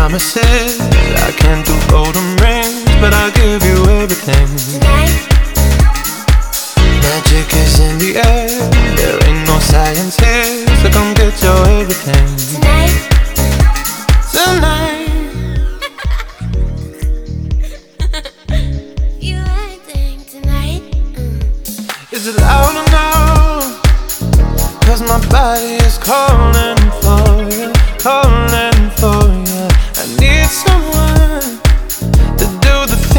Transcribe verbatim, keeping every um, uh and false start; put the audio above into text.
promises. I can't do golden rings, but I'll give you everything. Tonight, magic is in the air, there ain't no science here, so come get your everything. tonight, Tonight, you acting tonight. Mm. is it loud or no? Cause my body is calling for you, calling